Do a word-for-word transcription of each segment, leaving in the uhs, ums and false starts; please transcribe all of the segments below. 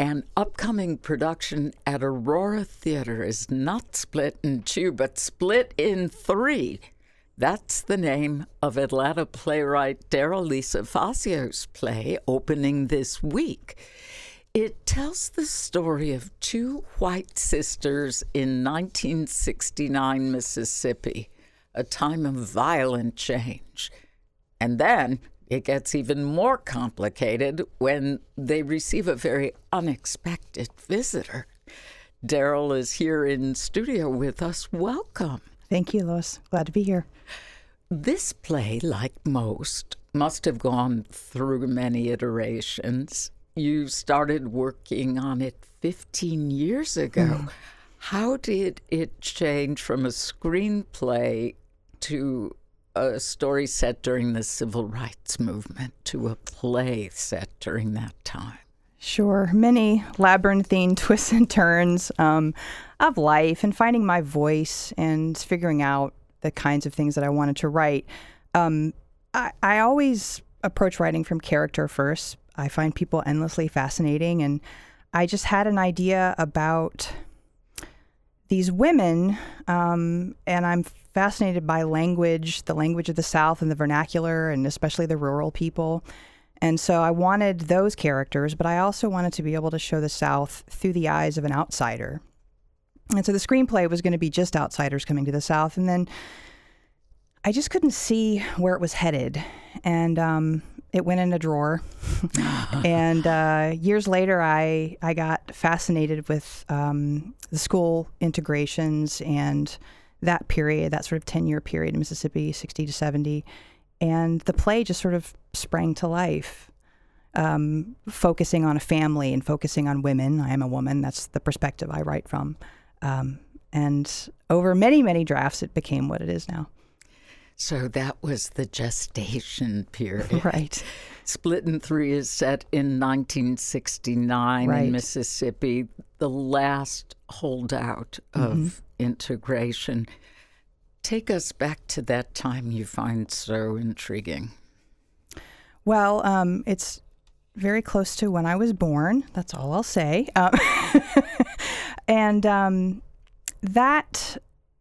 An upcoming production at Aurora Theater is not Split in Two, but Split in Three. That's the name of Atlanta playwright Daryl Lisa Fasio's play opening this week. It tells the story of two white sisters in nineteen sixty-nine Mississippi, a time of violent change. And then it gets even more complicated when they receive a very unexpected visitor. Daryl is here in studio with us. Welcome. Thank you, Lois. Glad to be here. This play, like most, must have gone through many iterations. You started working on it fifteen years ago. Mm. How did it change from a screenplay to a story set during the civil rights movement to a play set during that time? Sure. Many labyrinthine twists and turns um, of life and finding my voice and figuring out the kinds of things that I wanted to write. Um, I, I always approach writing from character first. I find people endlessly fascinating, and I just had an idea about these women, um, and I'm fascinated by language, the language of the South and the vernacular, and especially the rural people. And so I wanted those characters, but I also wanted to be able to show the South through the eyes of an outsider. And so the screenplay was going to be just outsiders coming to the South. And then I just couldn't see where it was headed. And um, it went in a drawer. and uh, years later, I, I got fascinated with um, the school integrations and that period, that sort of ten-year period in Mississippi, sixty to seventy. And the play just sort of sprang to life, um, focusing on a family and focusing on women. I am a woman. That's the perspective I write from. Um, and over many, many drafts, it became what it is now. So that was the gestation period. Right. Split in Three is set in nineteen sixty-nine right. in Mississippi, the last holdout of mm-hmm. integration. Take us back to that time you find so intriguing. Well, um, it's very close to when I was born. That's all I'll say. Um, and um, that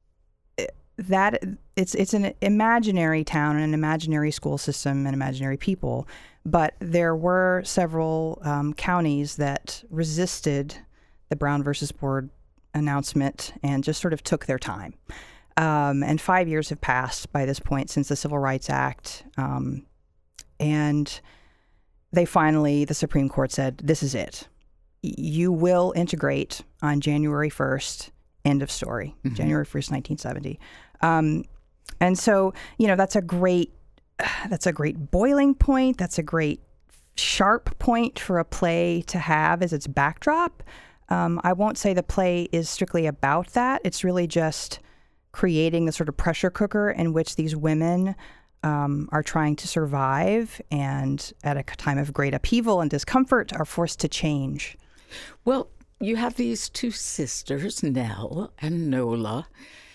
that it's it's an imaginary town and an imaginary school system and imaginary people. But there were several um, counties that resisted the Brown versus Board announcement and just sort of took their time. Um, and five years have passed by this point since the Civil Rights Act. Um, and they finally, the Supreme Court said, this is it. You will integrate on January first, end of story, mm-hmm. January first, nineteen seventy. Um, and so, you know, that's a great, that's a great boiling point. That's a great sharp point for a play to have as its backdrop. Um, I won't say the play is strictly about that. It's really just creating the sort of pressure cooker in which these women um, are trying to survive and at a time of great upheaval and discomfort are forced to change. Well, you have these two sisters, Nell and Nola,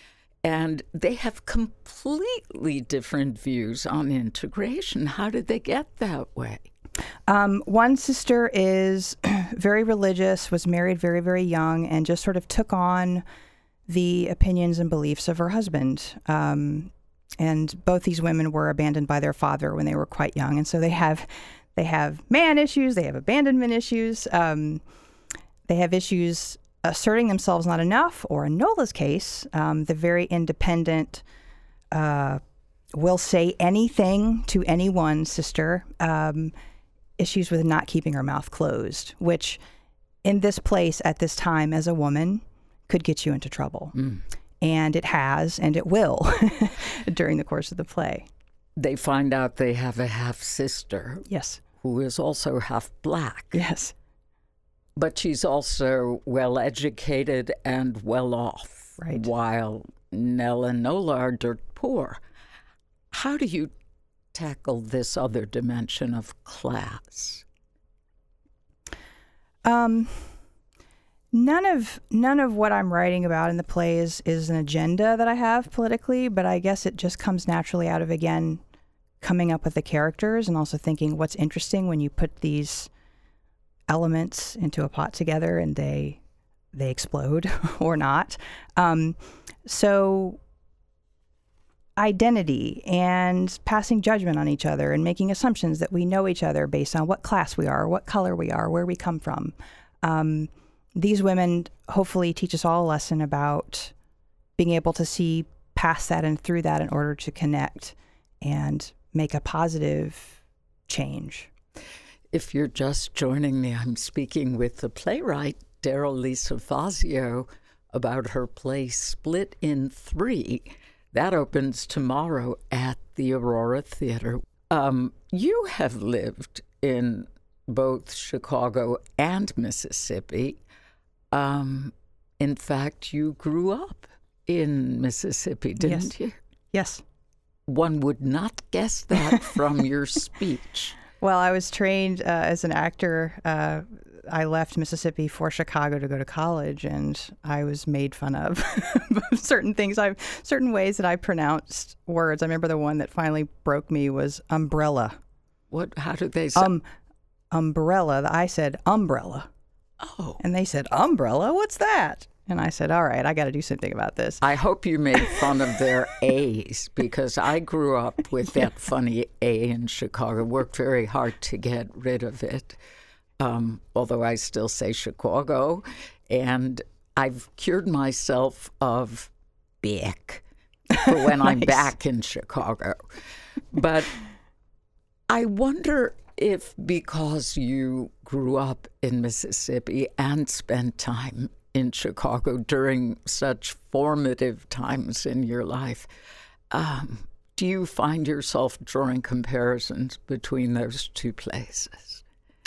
and they have completely different views on integration. How did they get that way? Um, one sister is very religious, was married very, very young, and just sort of took on the opinions and beliefs of her husband. Um, and both these women were abandoned by their father when they were quite young. And so they have they have man issues, they have abandonment issues, um, they have issues asserting themselves not enough, or in Nola's case, um, the very independent, uh, will say anything to anyone sister, um, issues with not keeping her mouth closed, which in this place at this time as a woman could get you into trouble. Mm. And it has, and it will during the course of the play. They find out they have a half-sister. Yes. Who is also half black. Yes. But she's also well-educated and well-off. Right. While Nell and Nola are dirt poor. How do you tackle this other dimension of class? Um... None of none of what I'm writing about in the play is, is an agenda that I have politically, but I guess it just comes naturally out of, again, coming up with the characters and also thinking what's interesting when you put these elements into a pot together and they they explode or not. Um, so identity and passing judgment on each other and making assumptions that we know each other based on what class we are, what color we are, where we come from. Um, these women hopefully teach us all a lesson about being able to see past that and through that in order to connect and make a positive change. If you're just joining me, I'm speaking with the playwright Daryl Lisa Fazio about her play Split in Three. That opens tomorrow at the Aurora Theater. Um, you have lived in both Chicago and Mississippi. Um, in fact, you grew up in Mississippi, didn't yes. you? Yes. One would not guess that from your speech. Well, I was trained uh, as an actor. Uh, I left Mississippi for Chicago to go to college, and I was made fun of certain things. I certain ways that I pronounced words. I remember the one that finally broke me was umbrella. What? How did they say? Um, umbrella. I said umbrella. Oh. And they said umbrella. What's that? And I said, all right, I got to do something about this. I hope you made fun of their A's, because I grew up with that funny A in Chicago, worked very hard to get rid of it, um, although I still say Chicago. And I've cured myself of Bick for when nice. I'm back in Chicago. But I wonder if because you grew up in Mississippi and spent time in Chicago during such formative times in your life, um, do you find yourself drawing comparisons between those two places?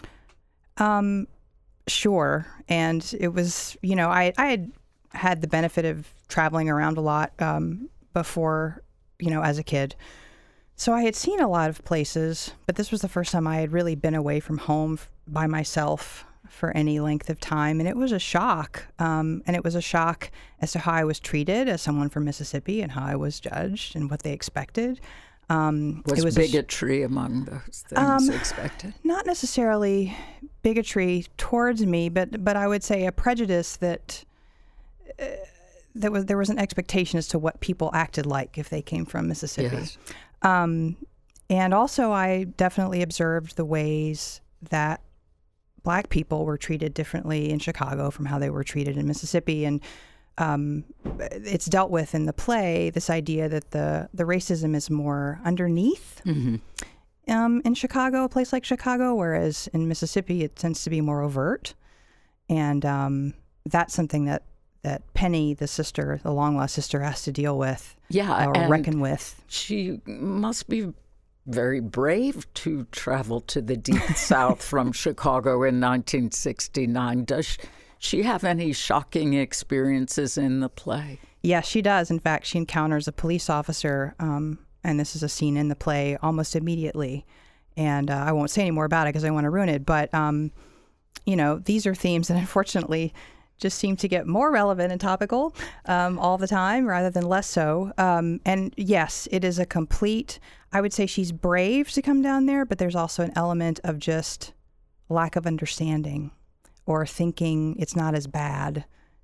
Um, sure. And it was, you know, I, I had had the benefit of traveling around a lot um, before, you know, as a kid. So I had seen a lot of places, but this was the first time I had really been away from home by myself for any length of time. And it was a shock. Um, and it was a shock as to how I was treated as someone from Mississippi and how I was judged and what they expected. Um, was, it was bigotry sh- among those things um, expected? Not necessarily bigotry towards me, but but I would say a prejudice that uh, that was there was an expectation as to what people acted like if they came from Mississippi. Yes. Um, and also I definitely observed the ways that Black people were treated differently in Chicago from how they were treated in Mississippi. And um, it's dealt with in the play, this idea that the, the racism is more underneath mm-hmm. um, in Chicago, a place like Chicago, whereas in Mississippi it tends to be more overt. And um, that's something that, that Penny, the sister, the long-lost sister, has to deal with yeah, or reckon with. She must be very brave to travel to the deep South from Chicago in nineteen sixty-nine. Does she have any shocking experiences in the play? Yes, she does. In fact, she encounters a police officer, um, and this is a scene in the play almost immediately. And uh, I won't say any more about it because I want to ruin it. But, um, you know, these are themes that unfortunately just seem to get more relevant and topical um, all the time rather than less so. Um, and yes, it is a complete, I would say she's brave to come down there, but there's also an element of just lack of understanding or thinking it's not as bad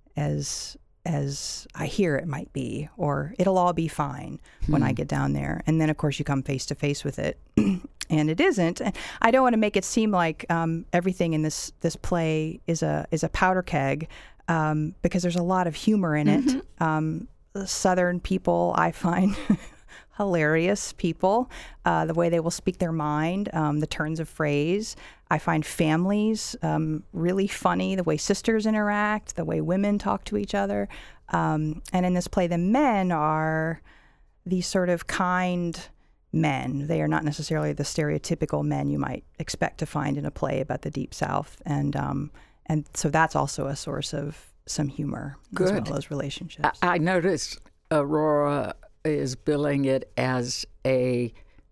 as as I hear it might be, or it'll all be fine hmm. when I get down there. And then, of course, you come face to face with it. And it isn't. I don't want to make it seem like um, everything in this this play is a is a powder keg, um, because there's a lot of humor in mm-hmm. it. Um, Southern people, I find hilarious people, uh, the way they will speak their mind, um, the turns of phrase. I find families um, really funny, the way sisters interact, the way women talk to each other. Um, and in this play, the men are these sort of kind men. They are not necessarily the stereotypical men you might expect to find in a play about the Deep South. And um, and so that's also a source of some humor Good. as well as relationships. I, I noticed Aurora is billing it as a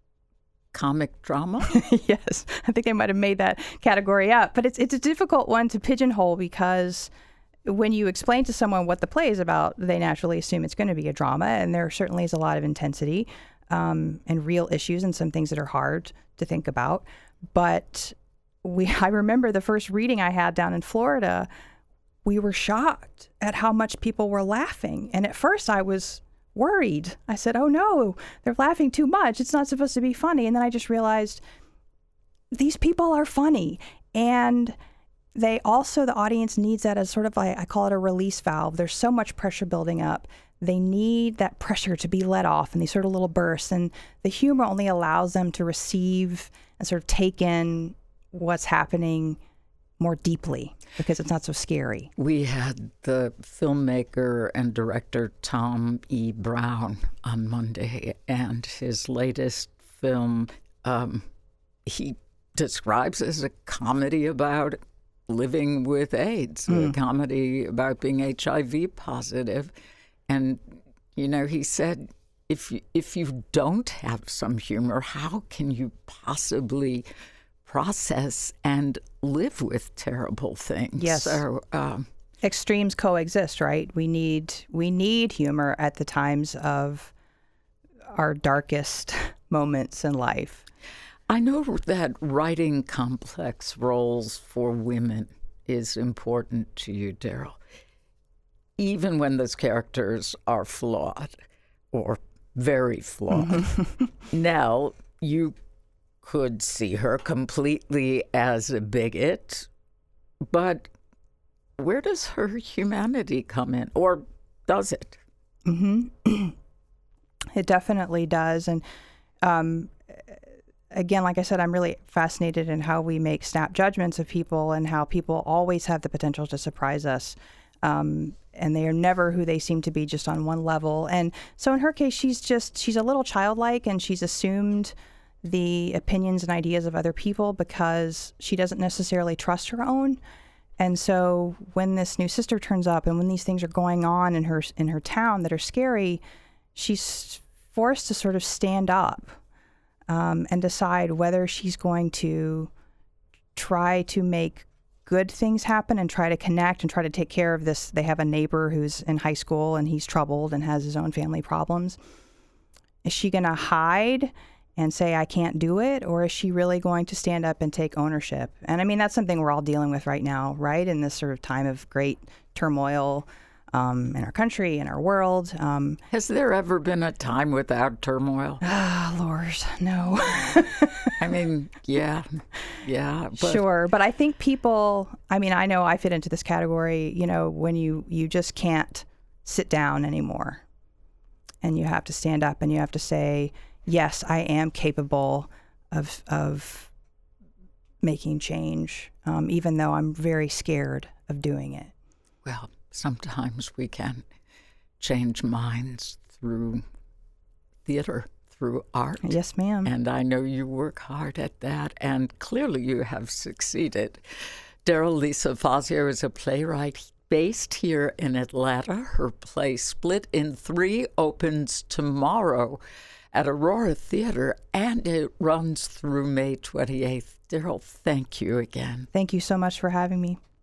comic drama. Yes, I think they might have made that category up. But it's it's a difficult one to pigeonhole because when you explain to someone what the play is about, they naturally assume it's going to be a drama. And there certainly is a lot of intensity um, and real issues and some things that are hard to think about. But we I remember the first reading I had down in Florida, we were shocked at how much people were laughing. And at first I was worried. I said, oh no, they're laughing too much. It's not supposed to be funny. And then I just realized these people are funny. And they also, the audience needs that as sort of like, I call it a release valve. There's so much pressure building up. They need that pressure to be let off in these sort of little bursts. And the humor only allows them to receive and sort of take in what's happening more deeply because it's not so scary. We had the filmmaker and director Tom E. Brown on Monday, and his latest film um, he describes as a comedy about living with AIDS, mm. a comedy about being H I V positive. And, you know, he said, if you, if you don't have some humor, how can you possibly process and live with terrible things? Yes. So, um, extremes coexist, right? We need we need humor at the times of our darkest moments in life. I know that writing complex roles for women is important to you, Daryl, even when those characters are flawed or very flawed. Mm-hmm. Now, you could see her completely as a bigot, but where does her humanity come in? Or does it? Mm-hmm. It definitely does. And um, again, like I said, I'm really fascinated in how we make snap judgments of people and how people always have the potential to surprise us. Um, and they are never who they seem to be, just on one level. And so in her case, she's just, she's a little childlike, and she's assumed the opinions and ideas of other people because she doesn't necessarily trust her own. And so when this new sister turns up and when these things are going on in her in her town that are scary, she's forced to sort of stand up um, and decide whether she's going to try to make good things happen and try to connect and try to take care of this. They have a neighbor who's in high school and he's troubled and has his own family problems. Is she going to hide and say, I can't do it? Or is she really going to stand up and take ownership? And I mean, that's something we're all dealing with right now, right? In this sort of time of great turmoil um, in our country, in our world. Um, Has there ever been a time without turmoil? Ah, Lord, no. I mean, yeah, yeah. But. Sure. But I think people, I mean, I know I fit into this category, you know, when you, you just can't sit down anymore and you have to stand up and you have to say, yes, I am capable of of making change, um, even though I'm very scared of doing it. Well, sometimes we can change minds through theater, through art. Yes, ma'am. And I know you work hard at that, and clearly you have succeeded. Daryl Lisa Fazio is a playwright based here in Atlanta. Her play Split in Three opens tomorrow at Aurora Theater, and it runs through May twenty-eighth. Daryl, thank you again. Thank you so much for having me.